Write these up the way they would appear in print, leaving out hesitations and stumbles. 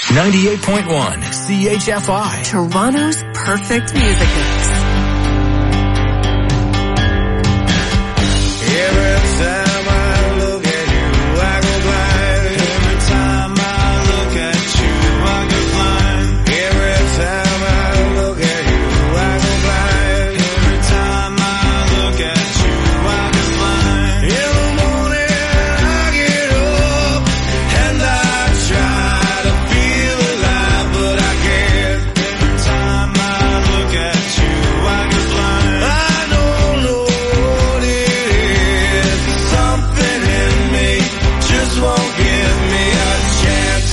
98.1 CHFI. Toronto's perfect music mix. Every time I look at you, I go blind. Every time I look at you, I go blind. Every time I look at you, I go blind. Every time I look at you, I go blind. In the morning I get up and I try to feel alive, but I can't. Every time I look at you, I go blind. I don't know what it is. Something in me just won't give me a chance.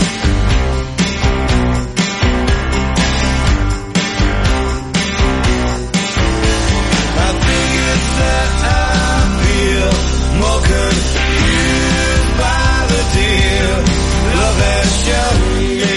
I think it's that I feel more confused by the deal love has shown me.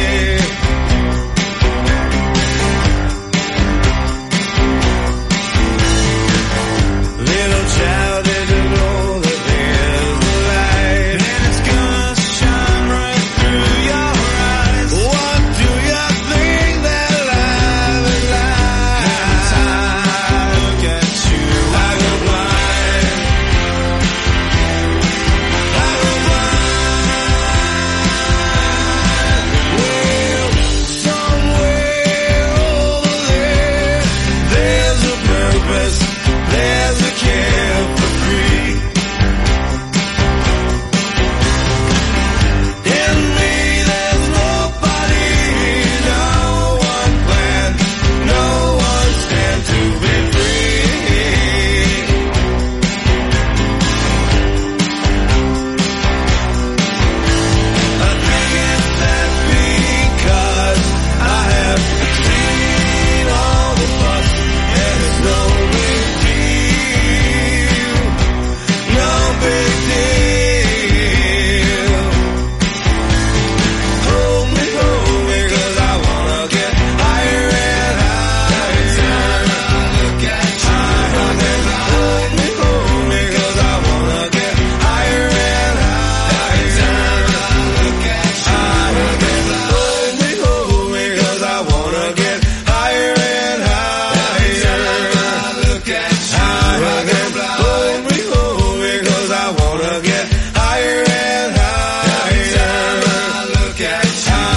Little child didn't know that there's a light, and it's gonna shine right through your eyes. What do you think that life is like? Every time I look at you, I go blind. I go blind. Well, somewhere over there, there's a purpose, there's a carefree. In me, there's nobody, no one plan, no one stand to be free. I think it's that because I have seen all the fuss, and it's no big deal, no big deal. Hold me, 'cause I wanna get higher and higher. Look at you, hold me, 'cause I wanna get higher and higher. Look at you, hold me, 'cause I wanna get higher and higher. Look at you, hold me, 'cause I wanna get higher and higher. Look at you,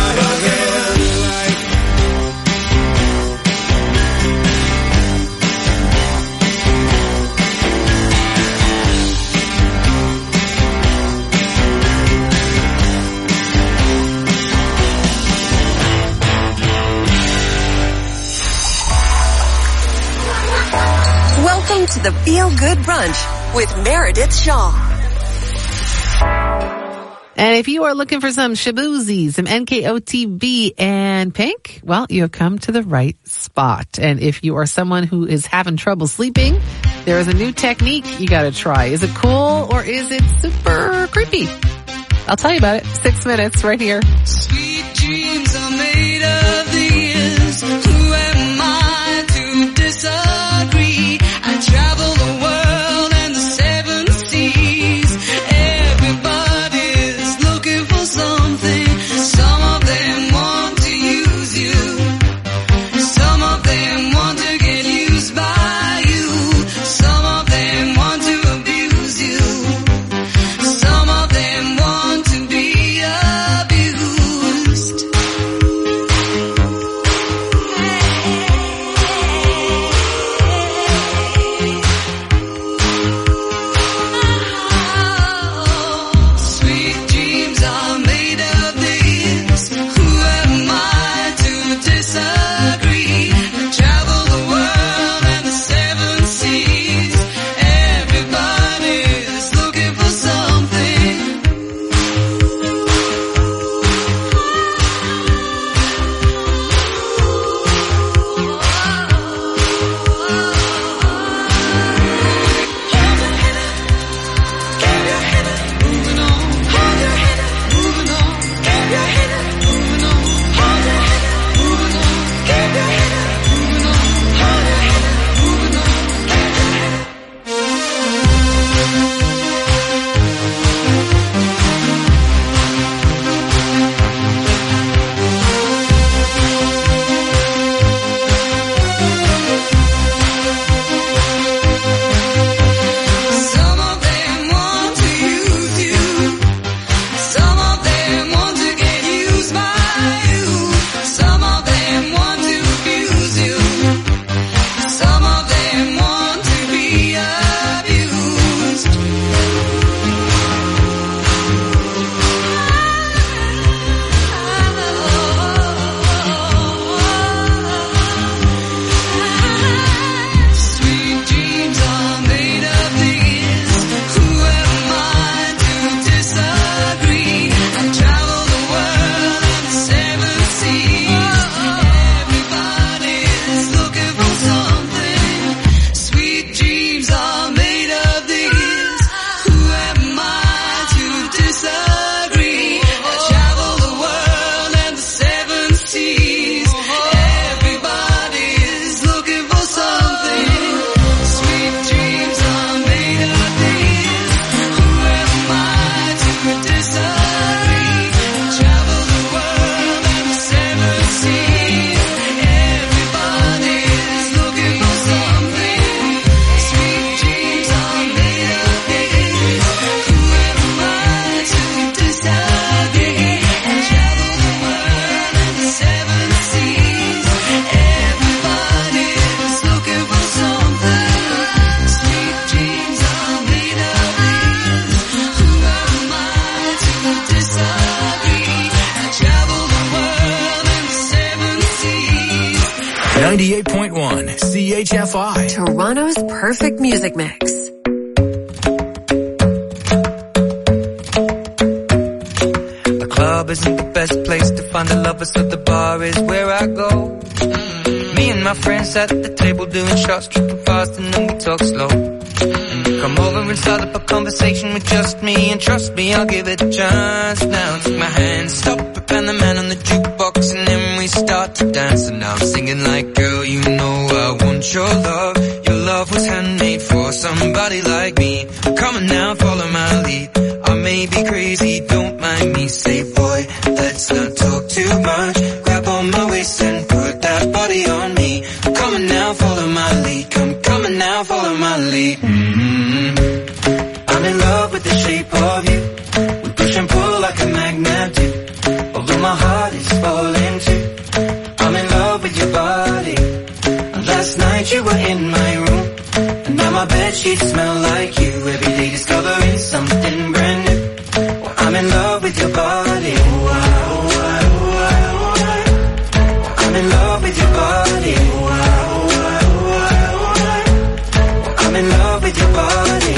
Welcome to the Feel Good Brunch with Meredith Shaw. And if you are looking for some Shaboozey, some NKOTB and Pink, well, you have come to the right spot. And if you are someone who is having trouble sleeping, there is a new technique you gotta try. Is it cool or is it super creepy? I'll tell you about it. 6 minutes right here. Sweet dreams are made of these. Who am I to disagree? I travel the world and the 7 seas. Everybody's looking for something. Some of them want to use you. Some of them want to get used by you. Some of them want to abuse you. Some of them want to be abused. 98.1 CHFI. Toronto's perfect music mix. The club isn't the best place to find a lover, so the bar is where I go. Me and my friends at the table doing shots, tripping fast, and then we talk slow. Come over and start up a conversation with just me, and trust me, I'll give it a chance. Now take my hand, stop it, and the man on the jukebox, and then we start to dance. And now I'm singing like, girl, you know I want your love. Your love was handmade for somebody like me. Come on now, follow my lead. I may be crazy, don't mind me. Say, boy, let's not talk too much. Grab on my waist and put that body on me. Come on now, follow my lead. Come on now, follow my lead. I'm in love with the shape of you. We push and pull like a magnet do. Although my heart is falling too. I'm in love with your body. Last night you were in my room, and now my bedsheets smell like you. Every day discovering something brand new. Well, I'm in love with your body. I'm in love with your body. I'm in love with your body.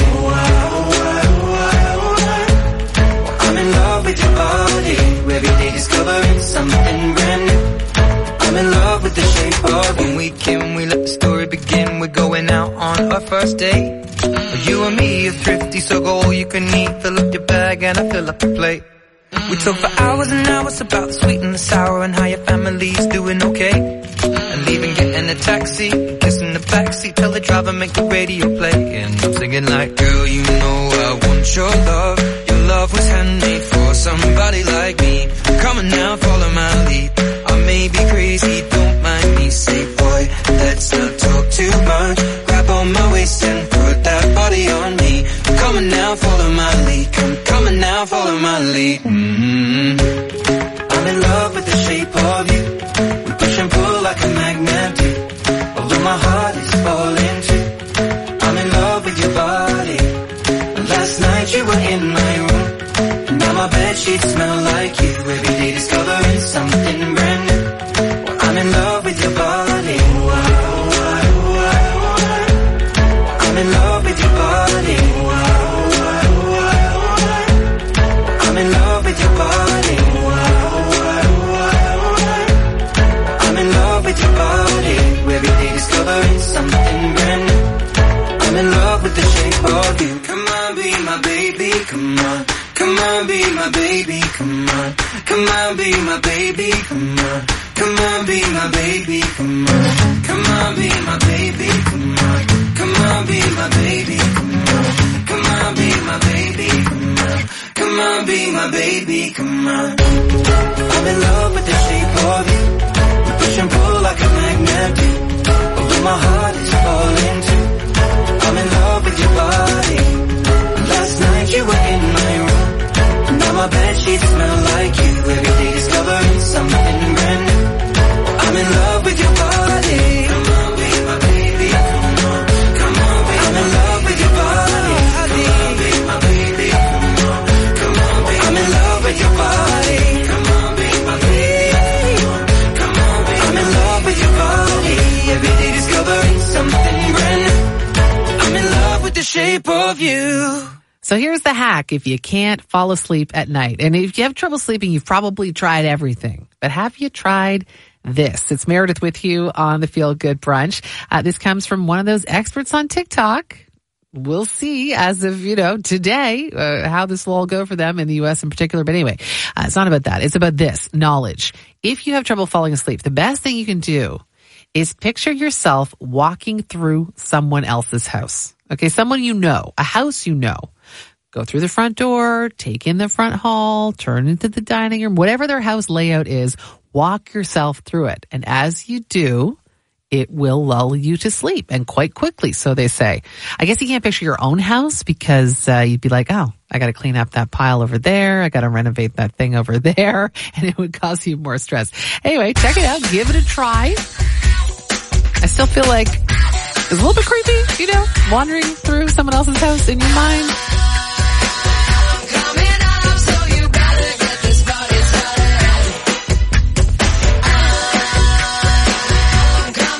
I'm in love with your body. Every day discovering something brand new. I'm in love with the shape of when we came, we let the story begin. We're going out on our first date. You and me are thrifty, so go all you can eat. Fill up your bag and I fill up your plate. We talk for hours and hours about the sweet and the sour and how your family's doing okay. And leaving, getting a taxi, kissing the backseat, tell the driver make the radio play. And I'm singing like, girl, you know I want your love. Your love was handmade for somebody like me. Come on now, follow my lead. I may be crazy, don't mind me. Say, boy, let's not talk too much. Grab on my waist and put that body on me. Come on now, follow my lead. Come on now, follow my lead. I'm in love with the shape of you. We push and pull like a magnet do. Although my heart is falling too. I'm in love with your body. Last night you were in my room, and now my bedsheets smell like you. Every day discovering something brand new. Well, I'm in love with your body. I'm in love with your body. I'm in love with your body. I'm in love with your body. Every day discovering something brand new. I'm in love with the shape of you. Come on, be my baby, come on. Come on, be my baby, come on. Come on, be my baby, come on. Come on, be my baby, come on. Come on, be my baby, come on. Come on, be my baby, come on. Come on, be my baby, come on. Come on, be my baby, come on. I'm in love with the shape of you. We push and pull like a magnet do. Although my heart is falling too. I'm in love with your body. Last night you were in my room, and now my bedsheets smell like you. Every day discovering something brand new. I'm in love with your body. Come on, be my baby. Come on, come on, be I'm in love with your body. Come on, be my baby. Come on, come on, be I'm in love with your body. Come on, be my baby. Come on, be I'm in love with your body. Every day discovering something brand new. I'm in love with the shape of you. So here's the hack if you can't fall asleep at night. And if you have trouble sleeping, you've probably tried everything. But have you tried this? It's Meredith with you on the Feel Good Brunch. This comes from one of those experts on TikTok. We'll see as of, today, how this will all go for them in the U.S. in particular. But anyway, it's not about that. It's about this, knowledge. If you have trouble falling asleep, the best thing you can do is picture yourself walking through someone else's house. Okay, someone you know, a house you know. Go through the front door, take in the front hall, turn into the dining room, whatever their house layout is, walk yourself through it. And as you do, it will lull you to sleep, and quite quickly, so they say. I guess you can't picture your own house because you'd be like, oh, I got to clean up that pile over there. I got to renovate that thing over there, and it would cause you more stress. Anyway, check it out. Give it a try. I still feel like it's a little bit creepy, wandering through someone else's house in your mind. Coming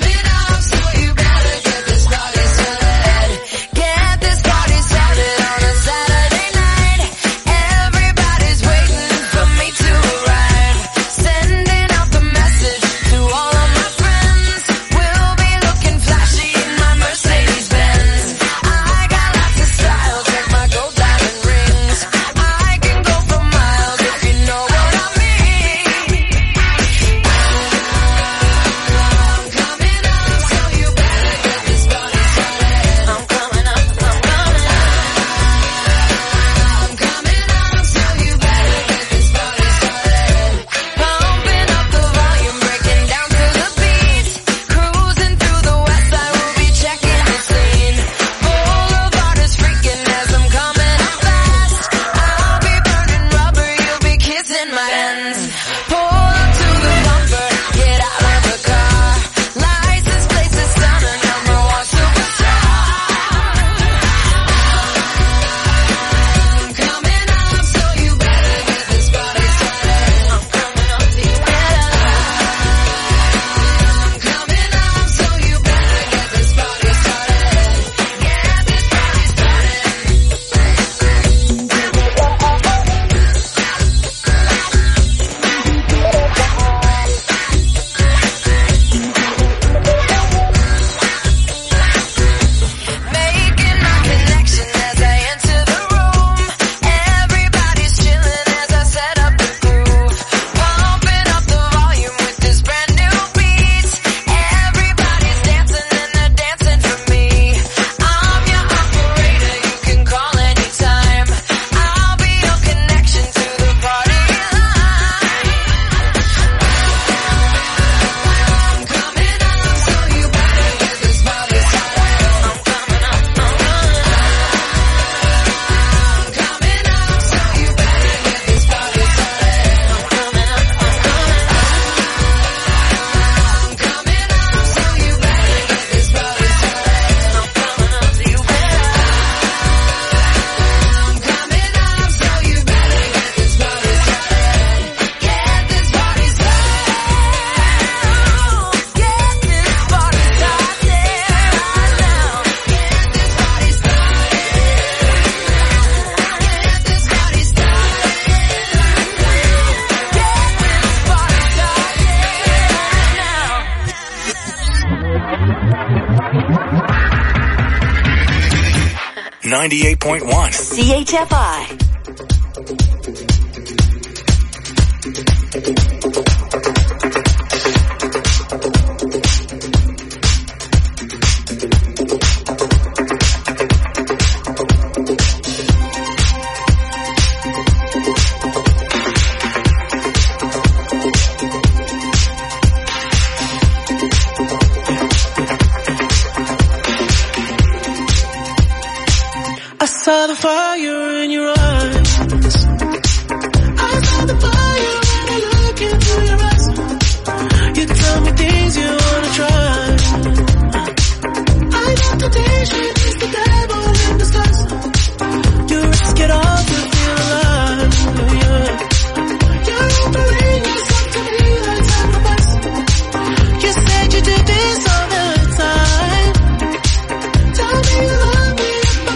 98.1. CHFI. I saw the fire in your eyes. I saw the fire when I look into your eyes. You tell me things you wanna try. I know temptation is the devil in disguise. You risk it all to feel alive. Yeah. You're offering yourself to me like sacrifice. You said you did this all the time. Tell me you love me.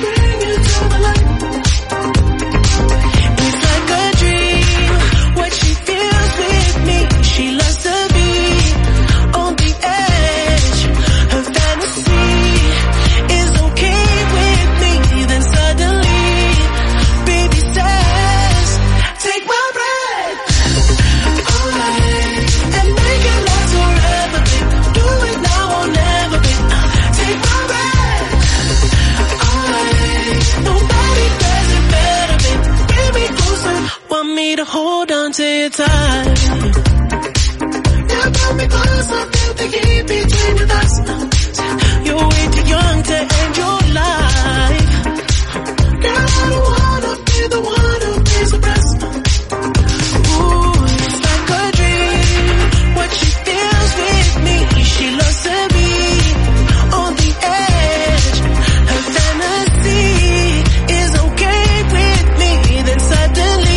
To hold on to your time. You brought me close, I felt the heat between your thighs. You're way too young to end your life. Girl, I don't wanna be the one who pays the price. Ooh, it's like a dream. What she feels with me, she loves to be on the edge. Her fantasy is okay with me, then suddenly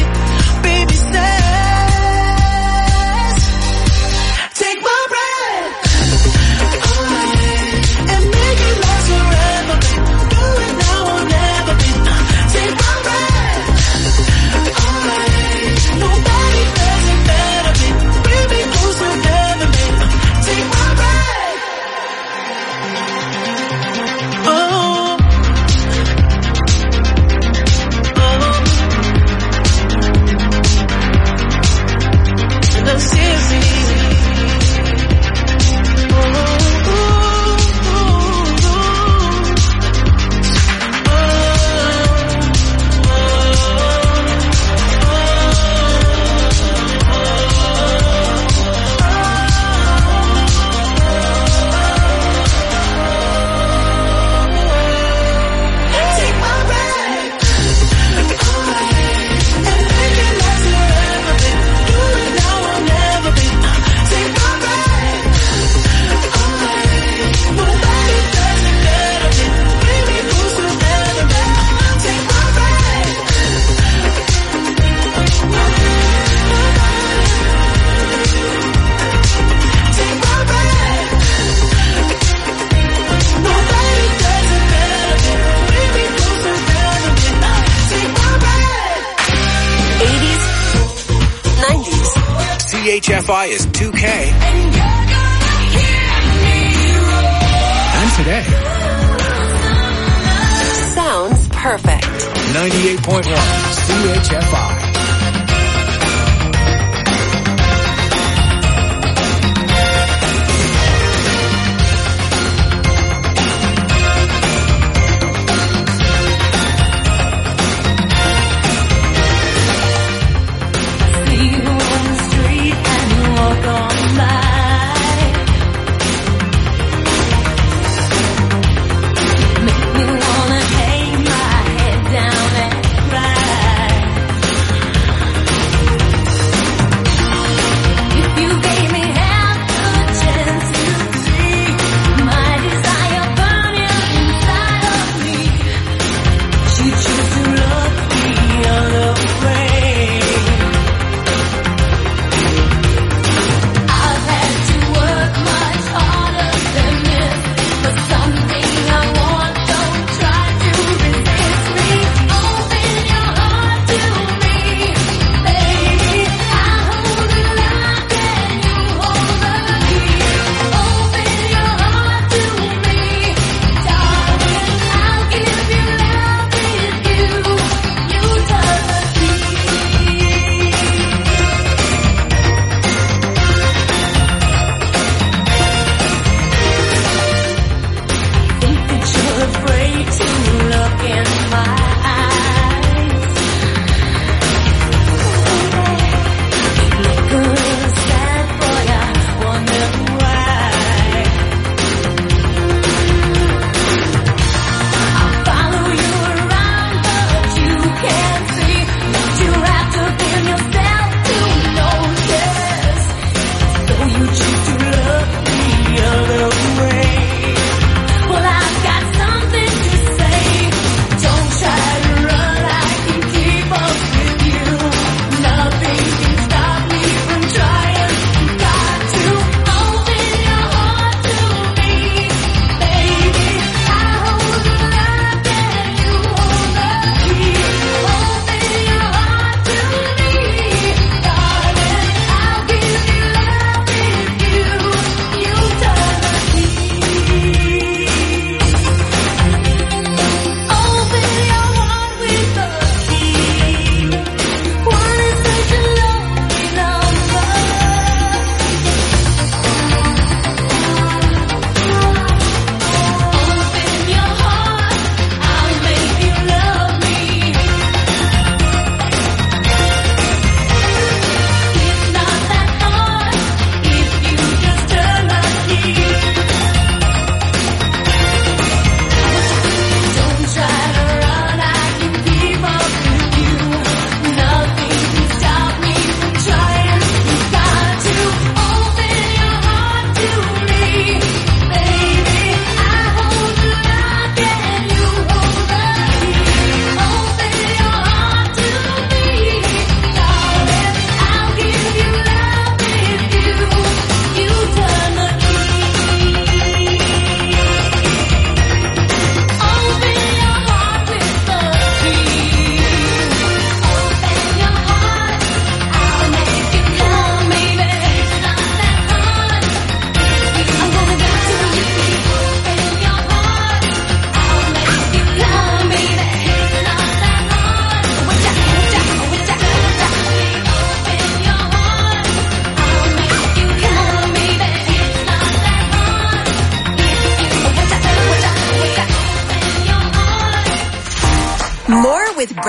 CHFI is 2K. And today. Sounds perfect. 98.1 CHFI. Make me wanna hang my head down and cry.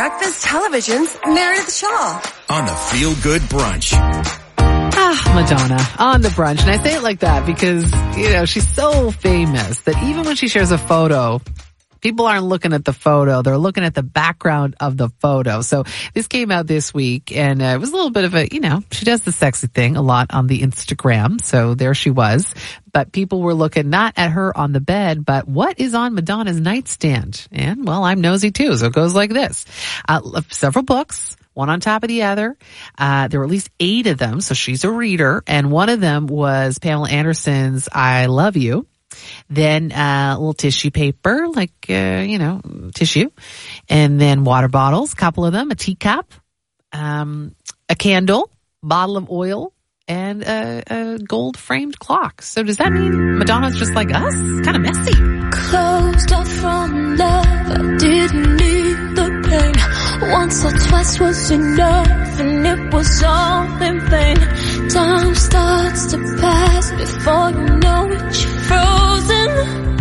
Breakfast Television's Meredith Shaw. On the Feel Good Brunch. Madonna on the brunch. And I say it like that because, she's so famous that even when she shares a photo, people aren't looking at the photo. They're looking at the background of the photo. So this came out this week and it was a little bit of a, she does the sexy thing a lot on the Instagram. So there she was. But people were looking not at her on the bed, but what is on Madonna's nightstand? And well, I'm nosy too. So it goes like this. Several books. One on top of the other. There were at least 8 of them, so she's a reader. And one of them was Pamela Anderson's I Love You. Then a little tissue paper, like, tissue. And then water bottles, a couple of them, a teacup, a candle, bottle of oil, and a gold-framed clock. So does that mean Madonna's just like us? Kind of messy. Closed off from love, I didn't need the pain. Once or twice was enough, and it was all in vain. Time starts to pass before you know it, you're frozen.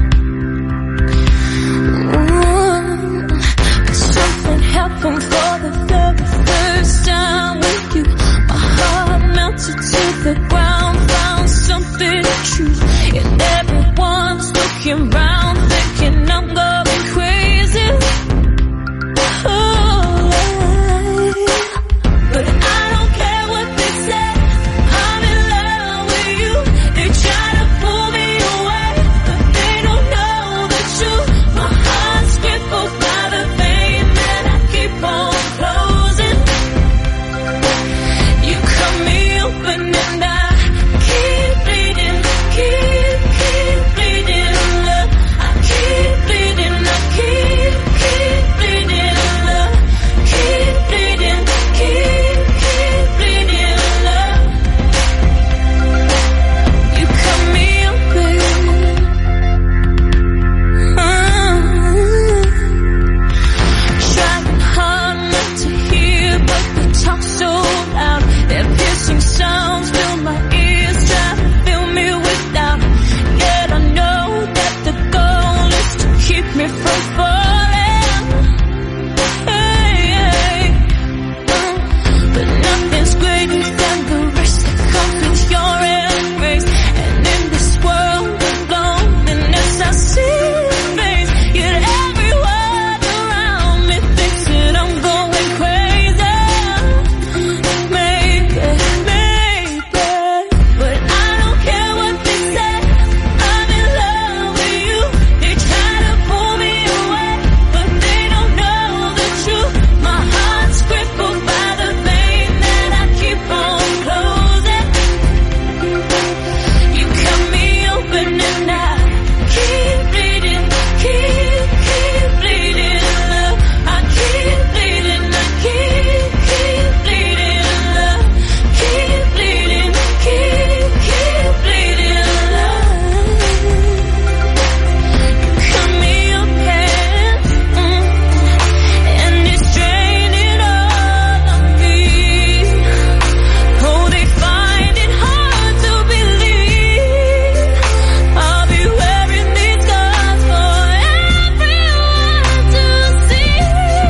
But something happened for the very first time with you. My heart melted to the ground, found something true. And everyone's looking round, thinking I'm going crazy. But I don't care what they say, I'm in love with you. They try to pull me away, but they don't know the truth. My heart's crippled by the pain that I keep on closing. You cut me open and I keep bleeding, keep bleeding, love. I keep bleeding, I keep bleeding, love. Keep bleeding, keep bleeding, love. You cut me open. Trying hard not to hear, but they talk so loud. Their piercing sounds fill my ears, try to fill me with doubt. Yet I know that the goal is to keep me from falling. But nothing's greater than the risk that comes with your embrace. And in this world of loneliness, I see your face. Yet everyone around me thinks that I'm going crazy. Maybe. But I don't care what they say, I'm in love with you. They try to pull me away, but they don't know the truth. My heart's crippled by the pain that I keep on closing. You cut me open and I keep bleeding, keep bleeding, love. I keep bleeding, I keep bleeding, love. Keep bleeding, keep bleeding, love. You cut me open, and it's draining all of me. Oh, they find it hard to believe I'll be wearing these scars for everyone to see.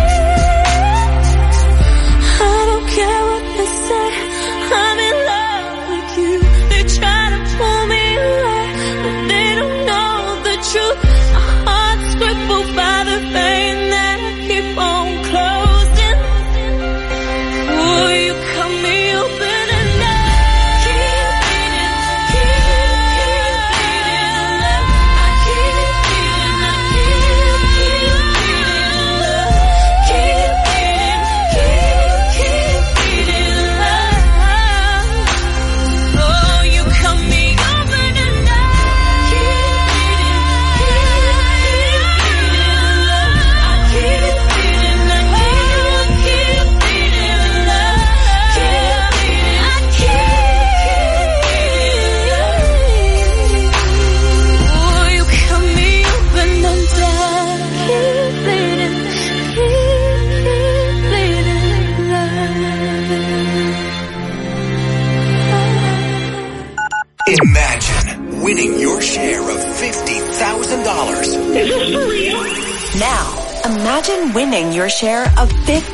I don't care what they say, I'm in love with you. They try to pull me away, but they don't know the truth. My heart's crippled by the pain that I keep on closing. Oh, you cut me open and I keep bleeding, love. I keep bleeding, I keep bleeding, love. Keep bleeding, love. Oh, you cut me open and I keep bleeding, love. I keep bleeding, I keep bleeding, love. Keep bleeding, I keep bleeding. Oh, you cut me open and I keep bleeding, love. Imagine winning your share of $50,000. Now, Imagine winning your share of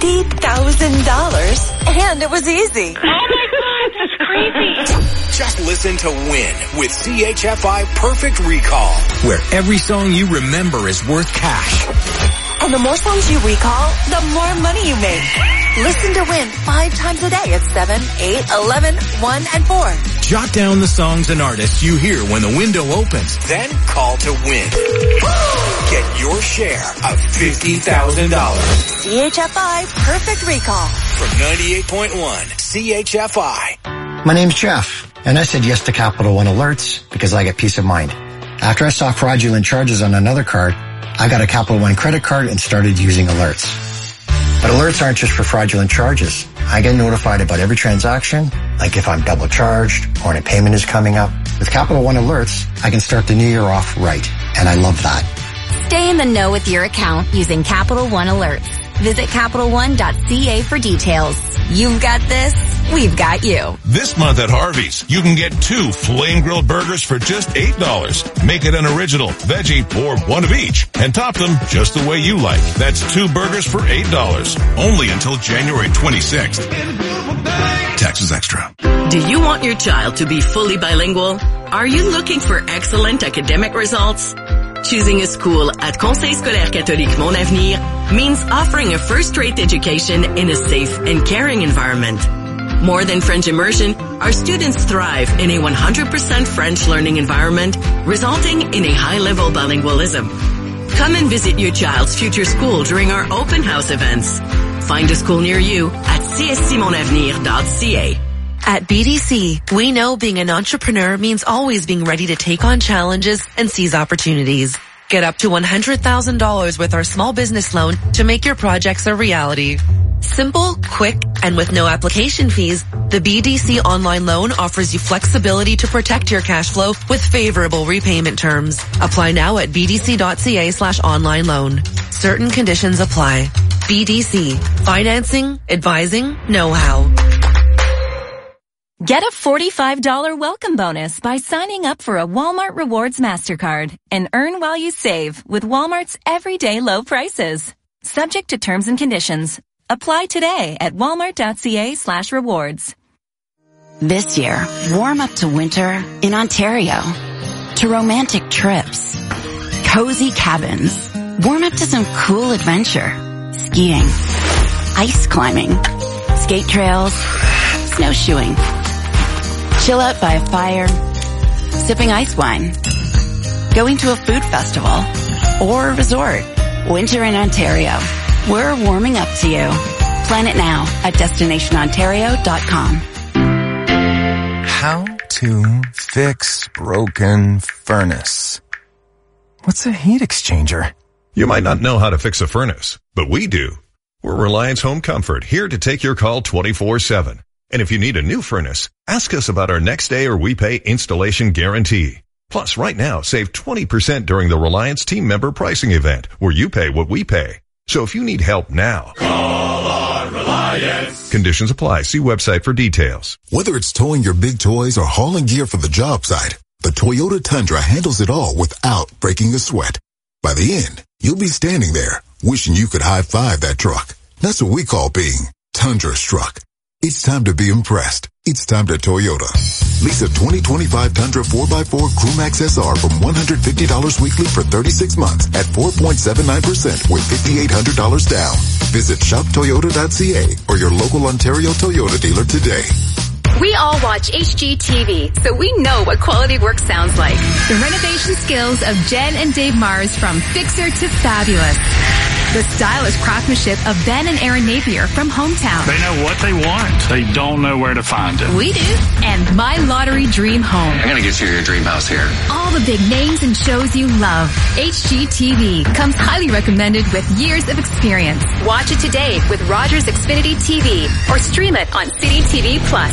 $50,000. And it was easy. Oh my God, that's crazy. Just listen to Win with CHFI Perfect Recall, where every song you remember is worth cash. And the more songs you recall, the more money you make. Listen to Win 5 times a day at 7, 8, 11, 1, and 4. Jot down the songs and artists you hear when the window opens. Then call to Win. Get your share of $50,000. CHFI Perfect Recall. From 98.1 CHFI. My name's Jeff, and I said yes to Capital One Alerts because I get peace of mind. After I saw fraudulent charges on another card, I got a Capital One credit card and started using alerts. But alerts aren't just for fraudulent charges. I get notified about every transaction, like if I'm double charged or a payment is coming up. With Capital One Alerts, I can start the new year off right, and I love that. Stay in the know with your account using Capital One Alerts. Visit CapitalOne.ca for details. You've got this, we've got you. This month at Harvey's, you can get 2 flame-grilled burgers for just $8. Make it an original, veggie, or one of each, and top them just the way you like. That's 2 burgers for $8. Only until January 26th. Taxes extra. Do you want your child to be fully bilingual? Are you looking for excellent academic results? Choosing a school at Conseil Scolaire Catholique Mon Avenir means offering a first-rate education in a safe and caring environment. More than French immersion, our students thrive in a 100% French learning environment, resulting in a high-level bilingualism. Come and visit your child's future school during our open house events. Find a school near you at cscmonavenir.ca. At BDC, we know being an entrepreneur means always being ready to take on challenges and seize opportunities. Get up to $100,000 with our small business loan to make your projects a reality. Simple, quick, and with no application fees, the BDC online loan offers you flexibility to protect your cash flow with favorable repayment terms. Apply now at bdc.ca/online loan. Certain conditions apply. BDC. Financing, advising, know-how. Get a $45 welcome bonus by signing up for a Walmart Rewards MasterCard and earn while you save with Walmart's everyday low prices. Subject to terms and conditions. Apply today at walmart.ca/rewards. This year, warm up to winter in Ontario. To romantic trips. Cozy cabins. Warm up to some cool adventure. Skiing. Ice climbing. Skate trails. Snowshoeing. Chill out by a fire, sipping ice wine, going to a food festival, or a resort. Winter in Ontario. We're warming up to you. Plan it now at destinationontario.com. How to fix broken furnace. What's a heat exchanger? You might not know how to fix a furnace, but we do. We're Reliance Home Comfort, here to take your call 24/7. And if you need a new furnace, ask us about our next day or we pay installation guarantee. Plus, right now, save 20% during the Reliance team member pricing event, where you pay what we pay. So if you need help now, call on Reliance. Conditions apply. See website for details. Whether it's towing your big toys or hauling gear for the job site, the Toyota Tundra handles it all without breaking a sweat. By the end, you'll be standing there wishing you could high-five that truck. That's what we call being Tundra-struck. It's time to be impressed. It's time to Toyota. Lease a 2025 Tundra 4x4 Crewmax SR from $150 weekly for 36 months at 4.79% with $5,800 down. Visit shoptoyota.ca or your local Ontario Toyota dealer today. We all watch HGTV, so we know what quality work sounds like. The renovation skills of Jen and Dave Mars from Fixer to Fabulous. The stylish craftsmanship of Ben and Aaron Napier from Hometown. They know what they want. They don't know where to find it. We do. And My Lottery Dream Home. I'm going to get you your dream house here. All the big names and shows you love. HGTV comes highly recommended with years of experience. Watch it today with Rogers Xfinity TV or stream it on City TV Plus.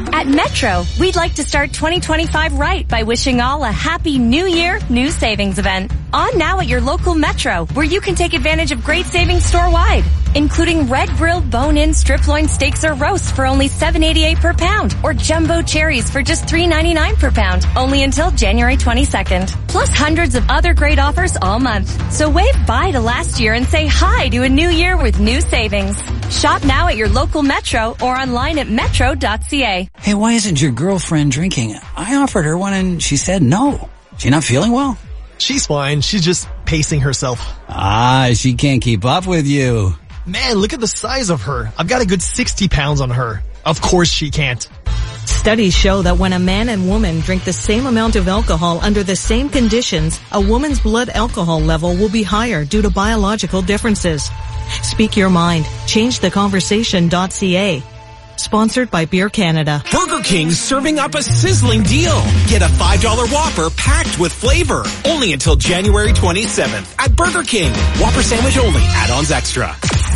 At Metro, we'd like to start 2025 right by wishing all a happy New Year, New Savings event. On now at your local Metro, where you can take advantage of great savings store-wide, including red grilled bone-in strip loin steaks or roasts for only $7.88 per pound, or jumbo cherries for just $3.99 per pound, only until January 22nd. Plus hundreds of other great offers all month. So wave bye to last year and say hi to a new year with new savings. Shop now at your local Metro or online at metro.ca. Hey, why isn't your girlfriend drinking? I offered her one and she said no. She not feeling well? She's fine. She's just pacing herself. Ah, she can't keep up with you. Man, look at the size of her. I've got a good 60 pounds on her. Of course she can't. Studies show that when a man and woman drink the same amount of alcohol under the same conditions, a woman's blood alcohol level will be higher due to biological differences. Speak your mind. ChangeTheConversation.ca. Sponsored by Beer Canada. Burger King's serving up a sizzling deal. Get a $5 Whopper packed with flavor. Only until January 27th at Burger King. Whopper sandwich only. Add-ons extra.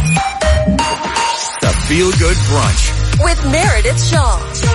The Feel Good Brunch with Meredith Shaw.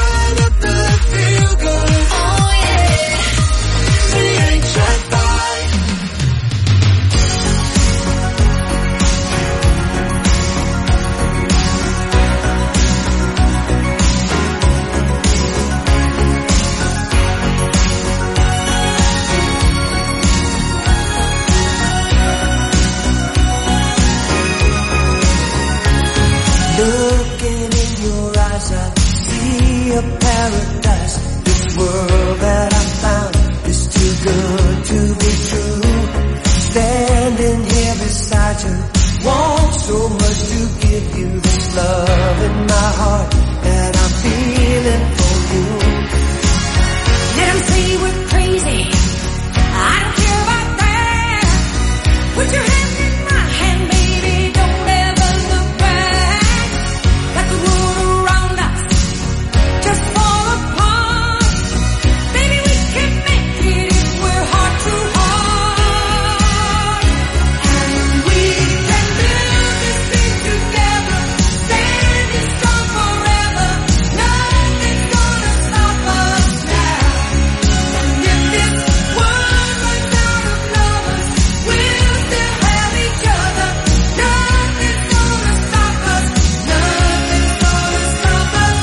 Looking in your eyes, I see a paradise. This world that I found is too good to be true. Standing here beside you, want so much to give you this love in my heart that I'm feeling for you. Let 'em say we're crazy. I don't care about that. Put your hand in my hand, baby. Don't ever look back. Like the world around us just fall apart. Baby, we can make it if we're heart to heart. And we can build this thing together, standing strong forever. Nothing's gonna stop us now. And if this world runs out of lovers, we'll still have each other. Nothing's gonna stop us. Nothing's gonna stop us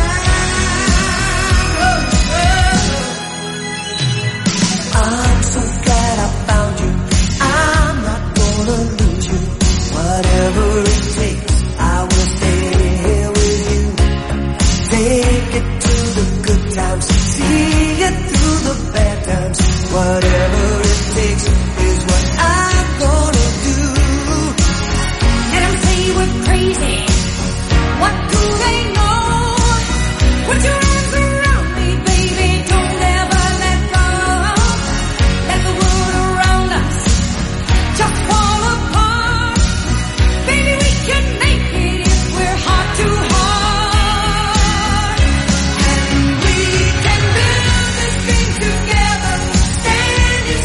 I'm so glad I found you. I'm not gonna lose you. Whatever it takes, I will stay here with you. Take it to the good times, see it through the bad times. Whatever it takes is what I'm gonna do. Let 'em say we're crazy. What do they know? Put your arms around me, baby. Don't ever let go. Let the world around us just fall apart. Baby, we can make it if we're heart to heart. And we can build this thing together, standing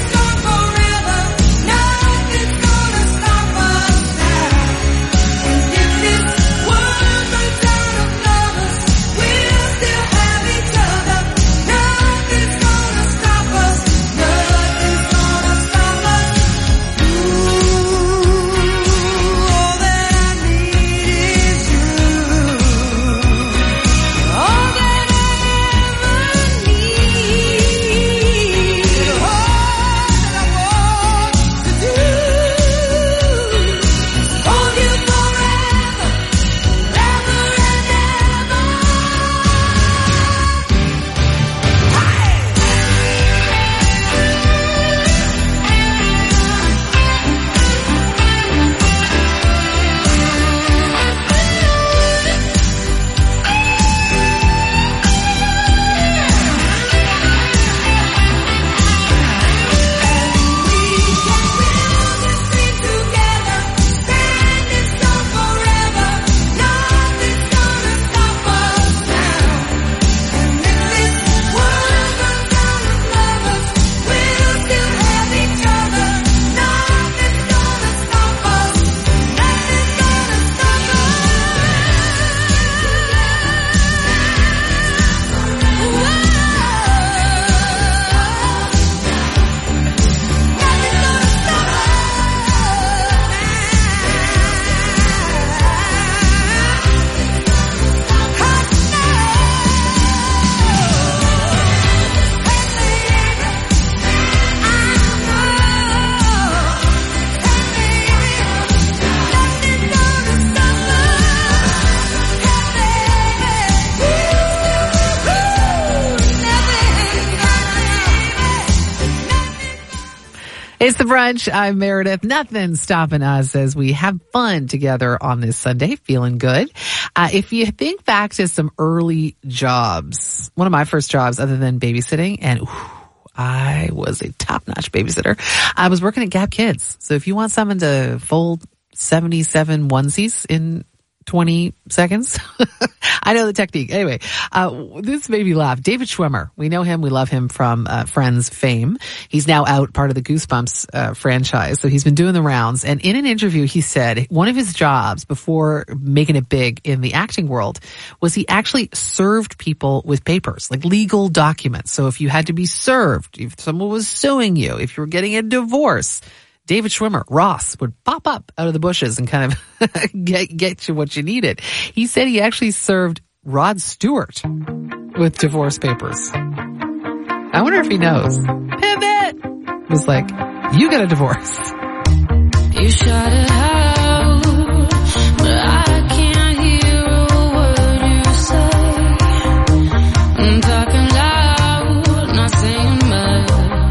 It's The Brunch. I'm Meredith. Nothing stopping us as we have fun together on this Sunday. Feeling good. If you think back to some early jobs, one of my first jobs other than babysitting, and I was a top-notch babysitter, I was working at Gap Kids. So if you want someone to fold 77 onesies in 20 seconds. I know the technique. Anyway, this made me laugh. David Schwimmer. We know him. We love him from Friends fame. He's now out, part of the Goosebumps franchise. So he's been doing the rounds. And in an interview, he said one of his jobs before making it big in the acting world was he actually served people with papers, like legal documents. So if you had to be served, if someone was suing you, if you were getting a divorce, David Schwimmer, Ross, would pop up out of the bushes and kind of get you what you needed. He said he actually served Rod Stewart with divorce papers. I wonder if he knows. Pivot! Was like, you get a divorce. You shut it out, but I can't hear a word you say. I'm talking loud, not saying much.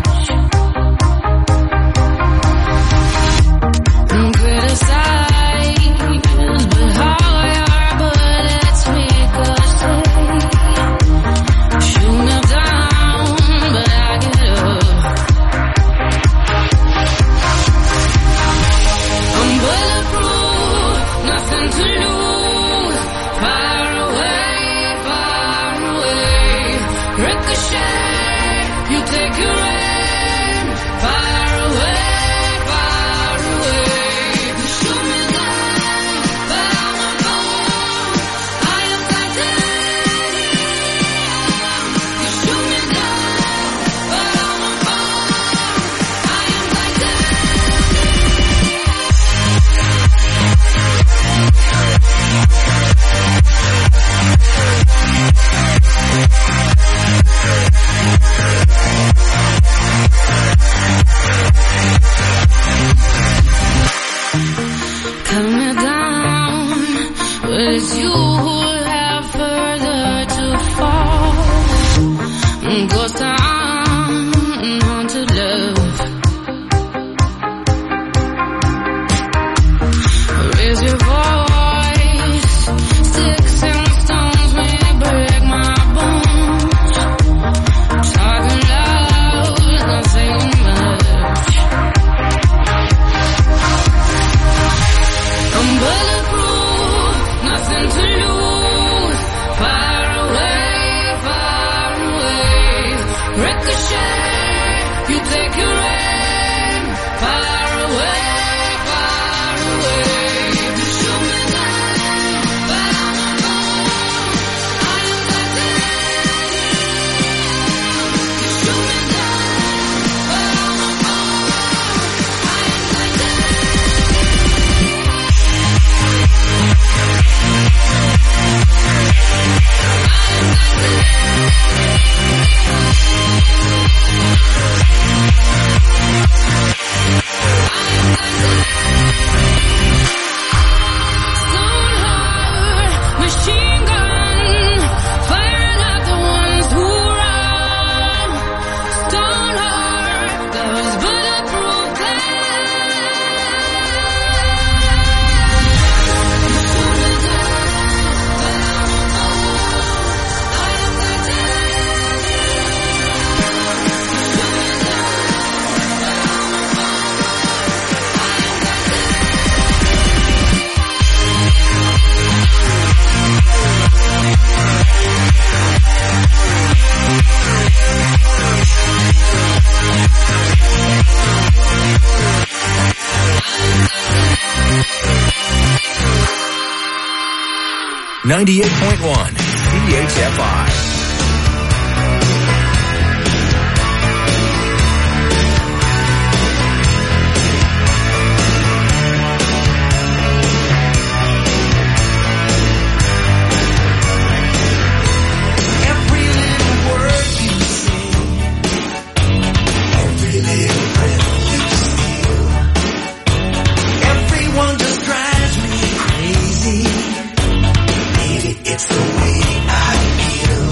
CHFI. It's the way I feel.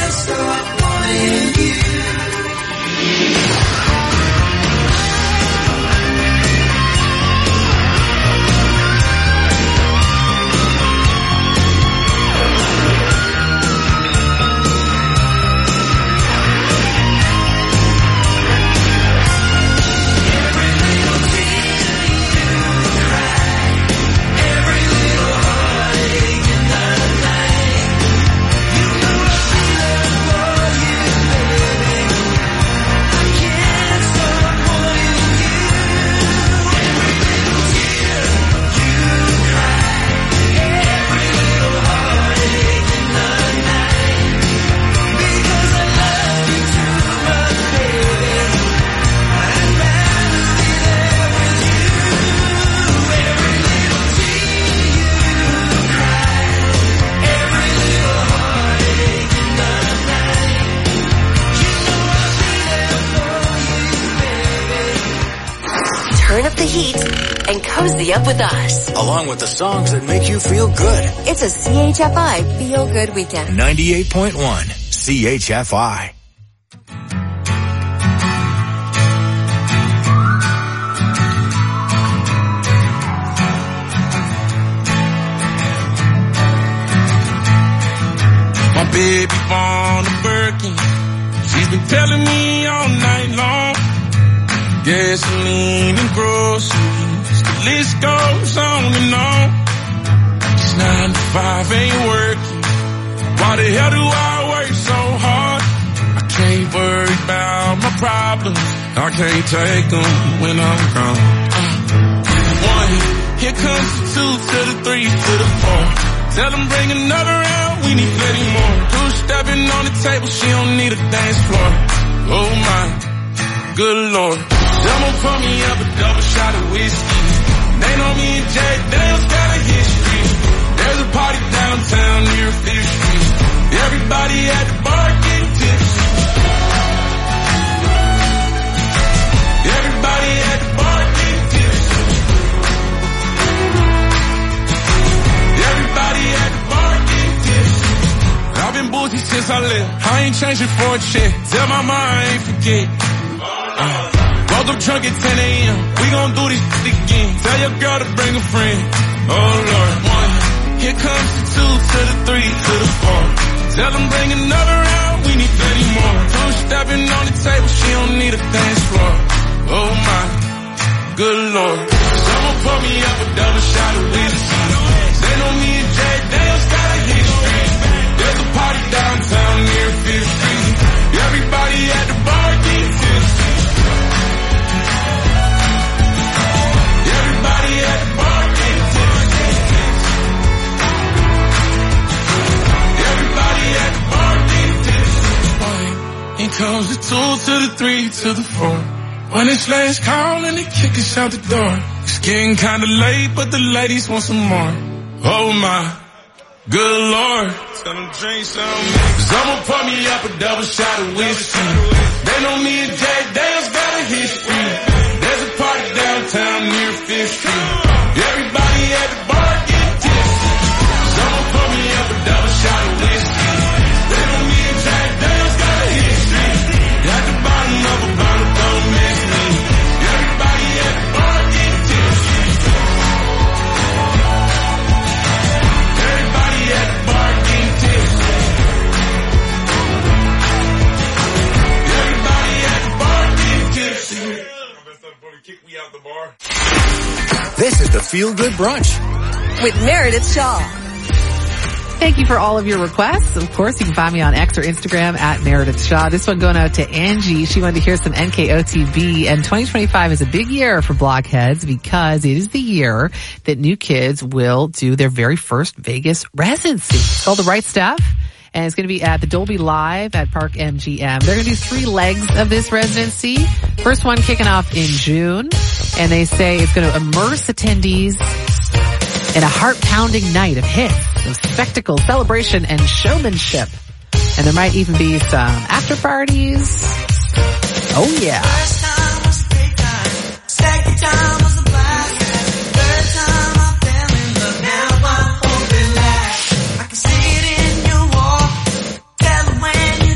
stop wanting you. Turn up the heat and cozy up with us. Along with the songs that make you feel good. It's a CHFI Feel Good Weekend. 98.1 CHFI. My baby born a Birkin. She's been telling me all night long. Gasoline and groceries, the list goes on and on. It's 9 to 5, ain't working. Why the hell do I work so hard? I can't worry about my problems. I can't take them when I'm gone. 1, here comes the 2 to the 3 to the 4. Tell them bring another round, we need plenty more. 2 stepping on the table, she don't need a dance floor. Oh my, good Lord. Someone pour me up a double shot of whiskey. They know me and Jay Daniels got a history. There's a party downtown near 5th Street. Everybody at the bar getting tipsy. Everybody at the bar getting tipsy. Everybody at the bar getting tipsy. I've been boozy since I left. I ain't changing for a check. Tell my mom I ain't forget. Woke up drunk at 10 a.m. We gon' do this again. Tell your girl to bring a friend. Oh Lord. 1, here comes the 2 to the 3 to the 4. Tell them bring another round, we need plenty more. 2 stepping on the table, she don't need a dance floor. Oh my, good Lord. Someone pour me up a double shot of whiskey. They know me and Jay Daniels got a history. There's a party downtown near 5th Street. Everybody at the bar getting tipsy. Everybody at the bar getting tipsy. Everybody at the bar getting tipsy. Here comes the 2 to the 3 to the 4. When it's last call and they kick us out the door. It's getting kinda late, but the ladies want some more. Oh my, good Lord. Tell them drink some. Someone pour me up a double shot of whiskey. They know me and Jay Daniels got a history. There's a party downtown near 5th Street. Everybody at the bar getting tipsy. Someone pour me up a double shot of whiskey. They know me and Jay Daniels got a history. At the bottom of a bottle, don't miss me. Everybody at the bar getting tipsy. Everybody at the bar getting tipsy. Everybody at the bar getting tipsy. Kick me out the bar. This is the Feel Good Brunch with Meredith Shaw. Thank you for all of your requests. Of course, you can find me on X or Instagram at Meredith Shaw. This one going out to Angie. She wanted to hear some NKOTB, and 2025 is a big year for Blockheads because it is the year that new kids will do their very first Vegas residency. It's called The Right Stuff, and it's going to be at the Dolby Live at Park MGM. They're going to do 3 legs of this residency. First one kicking off in June, and they say it's going to immerse attendees in a heart-pounding night of hits, of spectacle, celebration, and showmanship. And there might even be some after parties. Oh yeah. First time was a great time. Second time was a blast. Third time I fell in love. Now I won't relax. I can see it in your walk. Tell it when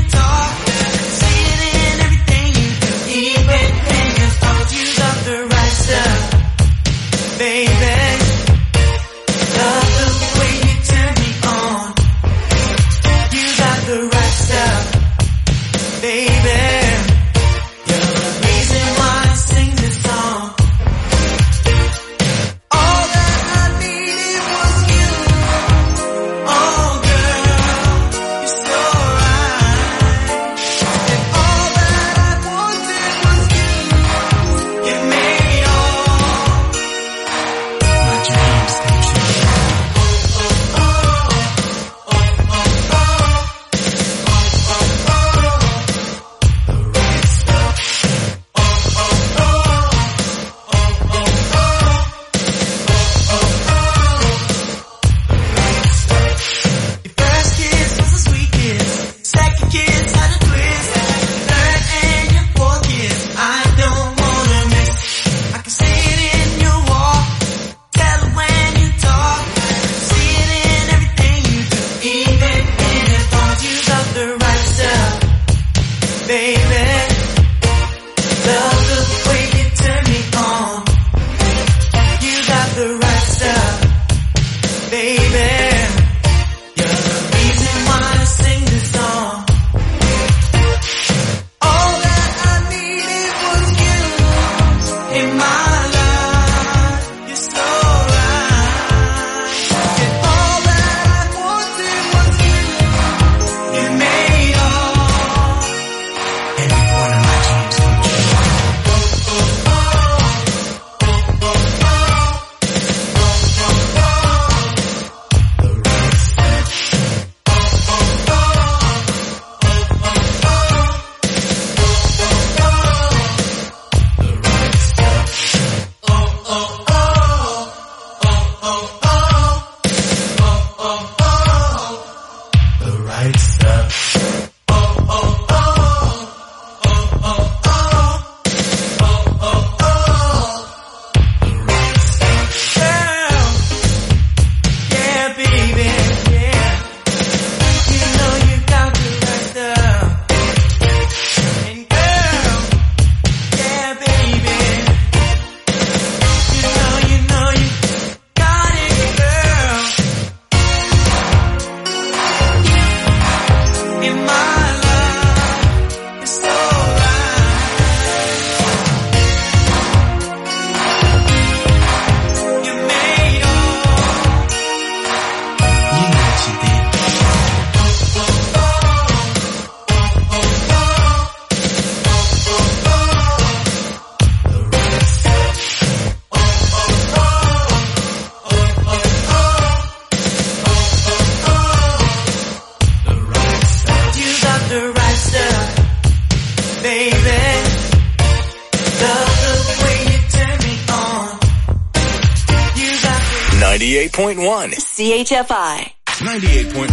CHFI. 98.1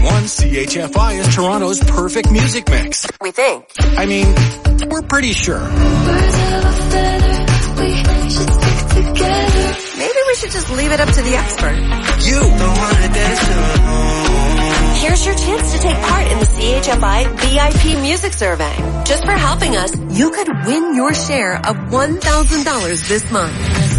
CHFI is Toronto's perfect music mix. We think. I mean, we're pretty sure. Maybe we should just leave it up to the expert. You. Here's your chance to take part in the CHFI VIP Music Survey. Just for helping us, you could win your share of $1,000 this month.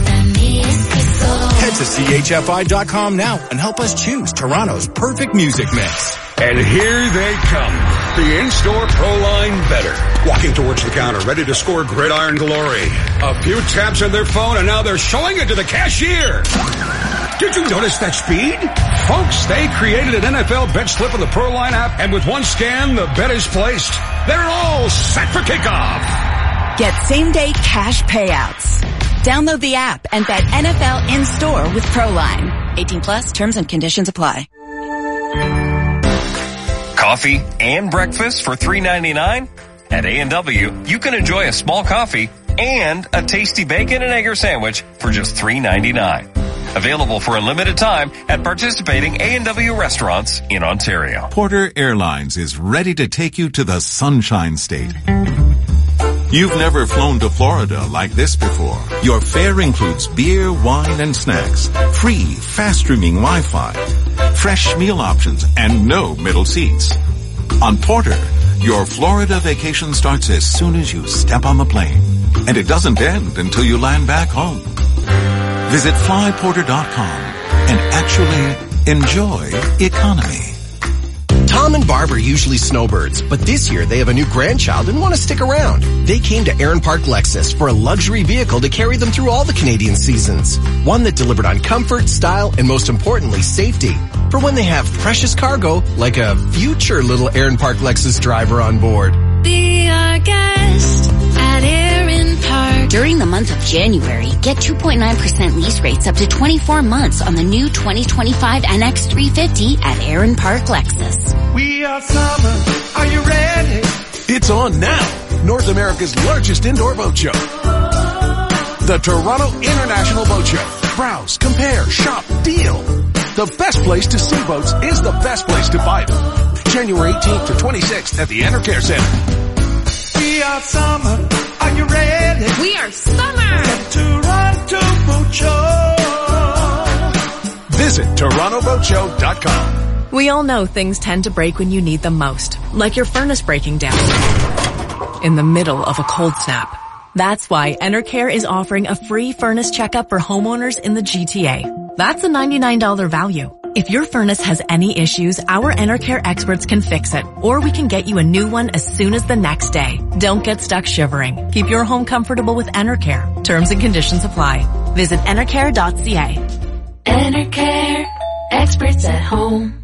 Head to CHFI.com now and help us choose Toronto's perfect music mix. And here they come. The in-store Proline Better. Walking towards the counter, ready to score gridiron glory. A few taps on their phone and now they're showing it to the cashier. Did you notice that speed? Folks, they created an NFL bet slip on the Proline app, and with one scan, the bet is placed. They're all set for kickoff. Get same-day cash payouts. Download the app and bet NFL in-store with Proline. 18 plus, terms and conditions apply. Coffee and breakfast for $3.99? At A&W, you can enjoy a small coffee and a tasty bacon and egg sandwich for just $3.99. Available for a limited time at participating A&W restaurants in Ontario. Porter Airlines is ready to take you to the Sunshine State. You've never flown to Florida like this before. Your fare includes beer, wine, and snacks, free, fast-streaming Wi-Fi, fresh meal options, and no middle seats. On Porter, your Florida vacation starts as soon as you step on the plane, and it doesn't end until you land back home. Visit flyporter.com and actually enjoy economy. Mom and Barb are usually snowbirds, but this year they have a new grandchild and want to stick around. They came to Aaron Park Lexus for a luxury vehicle to carry them through all the Canadian seasons. One that delivered on comfort, style, and most importantly, safety. For when they have precious cargo, like a future little Aaron Park Lexus driver on board. Be our guest at Aaron Park. During the month of January, get 2.9% lease rates up to 24 months on the new 2025 NX 350 at Aaron Park Lexus. We are summer. Are you ready? It's on now. North America's largest indoor boat show. The Toronto International Boat Show. Browse, compare, shop, deal. The best place to see boats is the best place to buy them. January 18th to 26th at the Enercare Center. We are summer. Are you ready? We are summer. The Toronto Boat Show. Visit TorontoBoatShow.com. We all know things tend to break when you need them most, like your furnace breaking down in the middle of a cold snap. That's why Enercare is offering a free furnace checkup for homeowners in the GTA. That's a $99 value. If your furnace has any issues, our Enercare experts can fix it, or we can get you a new one as soon as the next day. Don't get stuck shivering. Keep your home comfortable with Enercare. Terms and conditions apply. Visit enercare.ca. Enercare. Experts at home.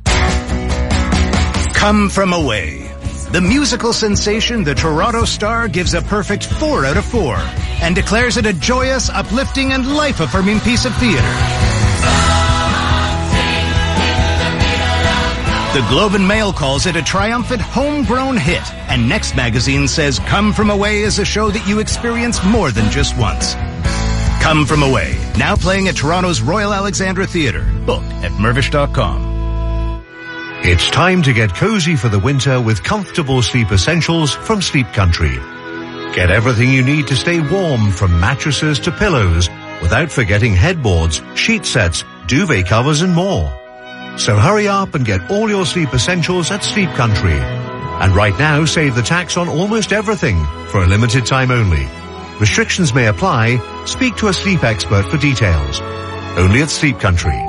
Come From Away. The musical sensation The Toronto Star gives a perfect 4 out of 4 and declares it a joyous, uplifting, and life-affirming piece of theater. The Globe and Mail calls it a triumphant homegrown hit, and Next Magazine says Come From Away is a show that you experience more than just once. Come From Away, now playing at Toronto's Royal Alexandra Theatre. Book at Mirvish.com. It's time to get cozy for the winter with comfortable sleep essentials from Sleep Country. Get everything you need to stay warm, from mattresses to pillows, without forgetting headboards, sheet sets, duvet covers, and more. So hurry up and get all your sleep essentials at Sleep Country. And right now, save the tax on almost everything for a limited time only. Restrictions may apply. Speak to a sleep expert for details. Only at Sleep Country.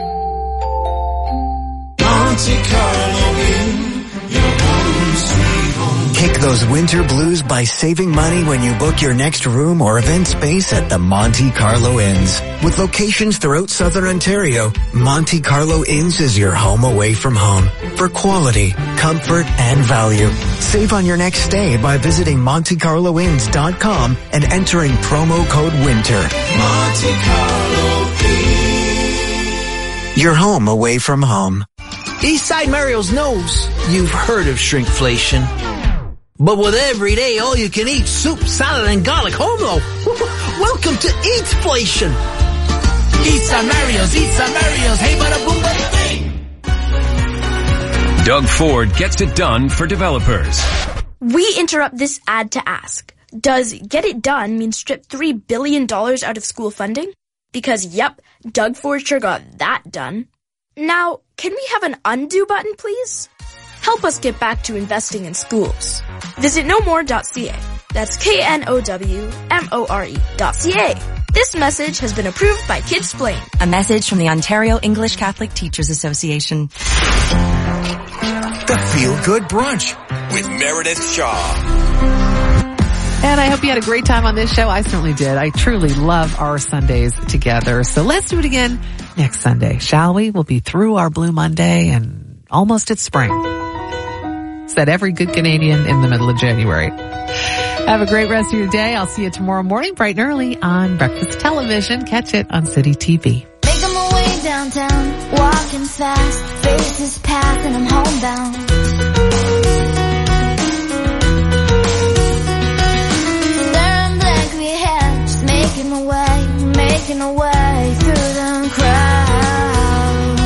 Monte Carlo Inn, your home sweet home. Kick those winter blues by saving money when you book your next room or event space at the Monte Carlo Inns. With locations throughout Southern Ontario, Monte Carlo Inns is your home away from home for quality, comfort, and value. Save on your next stay by visiting MonteCarloInns.com and entering promo code WINTER. Monte Carlo Your home away from home. Eastside Mario's knows you've heard of shrinkflation. But with everyday all-you-can-eat soup, salad, and garlic home though, welcome to Eatflation. Eastside Mario's, hey bada boom bada bing. Doug Ford gets it done for developers. We interrupt this ad to ask, does get it done mean strip $3 billion out of school funding? Because yep, Doug Ford sure got that done. Now, can we have an undo button, please? Help us get back to investing in schools. Visit knowmore.ca. That's KNOWMORE.ca. This message has been approved by Kidsplain. A message from the Ontario English Catholic Teachers Association. The Feel Good Brunch with Meredith Shaw. And I hope you had a great time on this show. I certainly did. I truly love our Sundays together. So let's do it again next Sunday, shall we? We'll be through our Blue Monday and almost at spring. Said every good Canadian in the middle of January. Have a great rest of your day. I'll see you tomorrow morning, bright and early on Breakfast Television. Catch it on City TV. Making my way downtown, walking fast, faces pass and I'm homebound. Staring blankly ahead, just making my way through the crowd.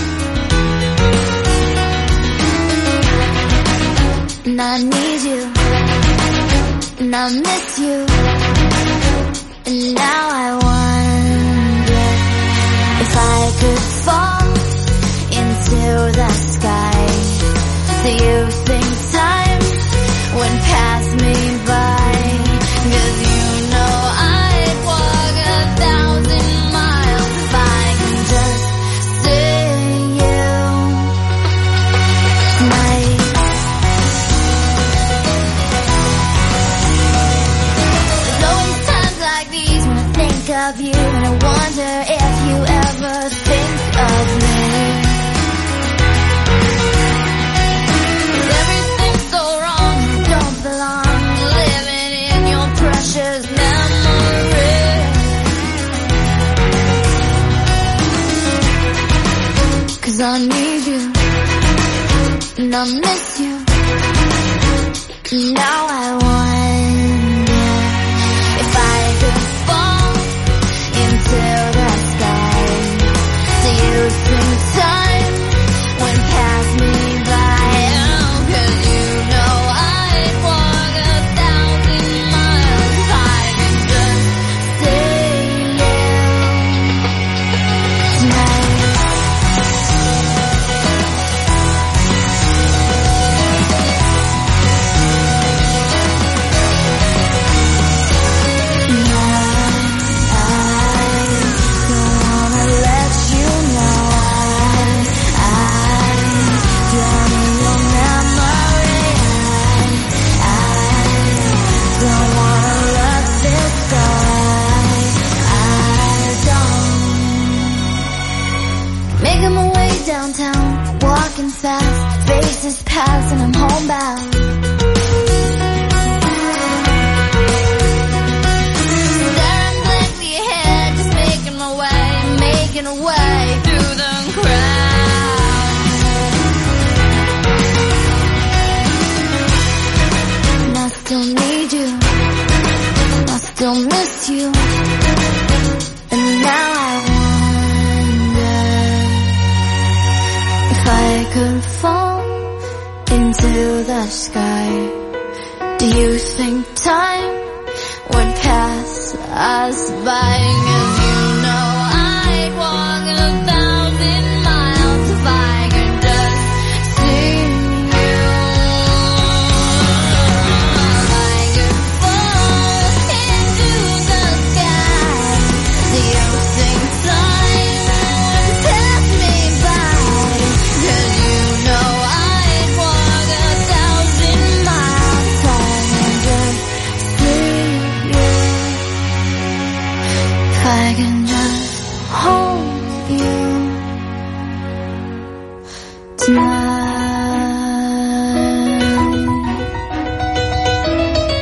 And I need you, and I miss you, and now I wonder if I could fall into the sky. Do you think time would pass me by? 'Cause you know I'd walk 1,000 miles if I can just see you. My love you, and I wonder if you ever think of me. Everything's so wrong, you don't belong, living in your precious memory. 'Cause I need you, and I miss you. Now I wonder if I could fall into the sky. Do you think time would pass me by? Oh, 'cause you know I'd walk 1,000 miles if I could just see you tonight. Making my way downtown, walking fast, faces pass and I'm homebound. Staring blankly ahead, just making my way through the crowd. And I still need you, I still miss you, and now I if I could fall into the sky, do you think time would pass us by? 'Cause you know I'd walk 1,000 miles if I could just see you. If I could fall into the sky, do you think time would pass me by? 'Cause you know I'd walk 1,000 miles if I could just see you. If I can just hold